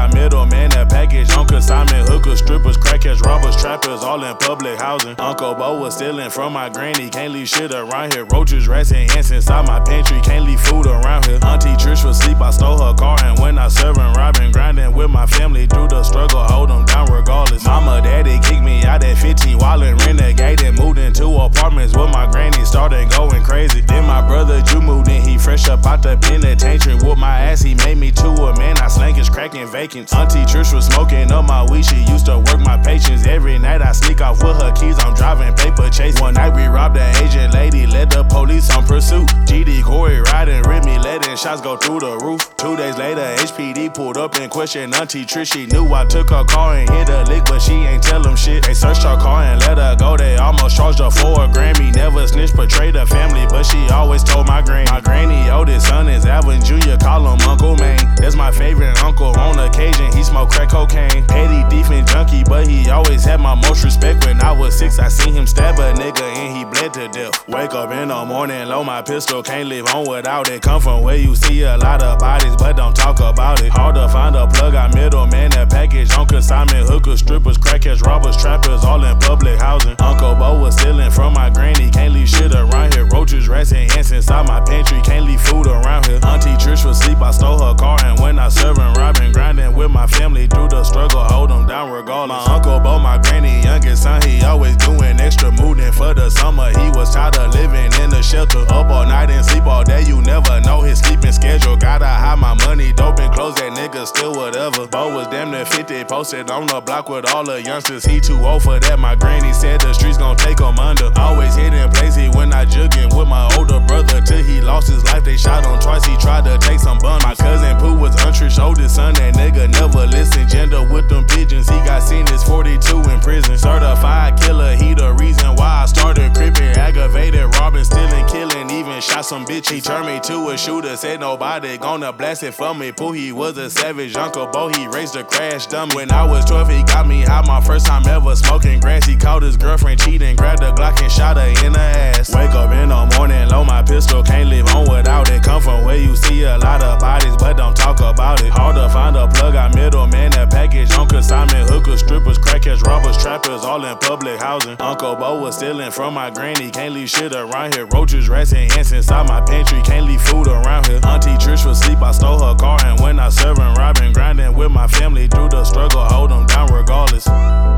got middlemen that package on consignment. Hookers, strippers, crackheads, robbers, trappers, all in public housing. Uncle Bo was stealing from my granny. Can't leave shit around here. Roaches, rats, and ants inside my pantry. Can't leave food around here. Auntie Trish was asleep. I stole her car and when I serving, robbing, grinding with my family through the struggle. Hold them down regardless. Mama, daddy kicked me out at 15, wildin', renegading, moved into apartments with my granny, started going crazy. Then my brother Jew moved in, he fresh up out the penitentiary. Whooped my ass, he made me to a man. I slank his cracking vacants. Auntie Trish was smoking up my weed. She used to work my patience. Every night I sneak off with her keys. I'm driving paper chase. One night we robbed an Asian lady, led the police on pursuit. GD Corey riding, with me, letting shots go through the roof. 2 days later, HPD pulled up and questioned Auntie Trish. She knew I took her car and hit a lick, but she ain't tell them shit. They searched her car and let her go. They almost charged her for a Grammy. Never snitched, betrayed her family, but she always told my granny. My granny oldest son is Alvin Jr., call him Uncle Maine. That's my favorite uncle. On occasion, he smoked crack cocaine. Petty, thief, and junkie, but he always had my most respect. When I was 6, I seen him stab a nigga and he bled to death. Wake up in the morning, load my pistol, can't live on without it. Come from where you see a lot of bodies, but don't talk about it. Hard to find a plug, got middleman that package on consignment. Hookers, strippers, crackheads, robbers, trappers, all in public housing. Uncle Bo was stealing from my granny. Can't leave shit around here. Roaches, rats, and ants inside my pantry. Can't leave food around here. Auntie Trish was asleep. I stole her car and when I serving, robbing, grinding with my family through the struggle. Hold them down regardless. My Uncle Bo, my granny, youngest son, he always doing extra. Moving for the summer. He was tired of living in the shelter. Up all night and sleep all day. You never know his sleeping schedule. Gotta hide my money, dope and clothes. That nigga still whatever. Bo was damn near 50, posted on the block with all the youngsters. He too old for that. My granny said the streets gon' take him under. Always hitting places when I jugging with my older brother till he lost his life. They shot him twice. He tried to take some bun. My cousin Pooh was Untrish's oldest son. That nigga never listened. Gender with them pigeons. He got sentenced 42 in prison. Certified killer. He the reason why I started crippin'. Aggravated robbing, stealing, killing. Even shot some bitch. He turned me to a shooter. Said nobody gonna blast it for me. Pooh, he was a savage. Uncle Bo, he raised a crash dummy. When I was 12, he got me high. My first time ever smoking grass. He caught his girlfriend cheating. Grabbed a Glock and shot her in the ass. Wake up in the morning, load my pistol. Can't live on without it. Come from where you see a lot of bodies, but don't talk about it. Hard to find a plug, got middleman that package on consignment. Hookers, strippers, crackheads, robbers, trappers, all in public housing. Uncle Bo was stealing from my granny. Can't leave shit around here. Roaches, rats, and ants inside my pantry. Can't leave food around here. Auntie Trish was asleep. I stole her car and when I serving, robbing, grinding with my family through the struggle. Hold them down regardless.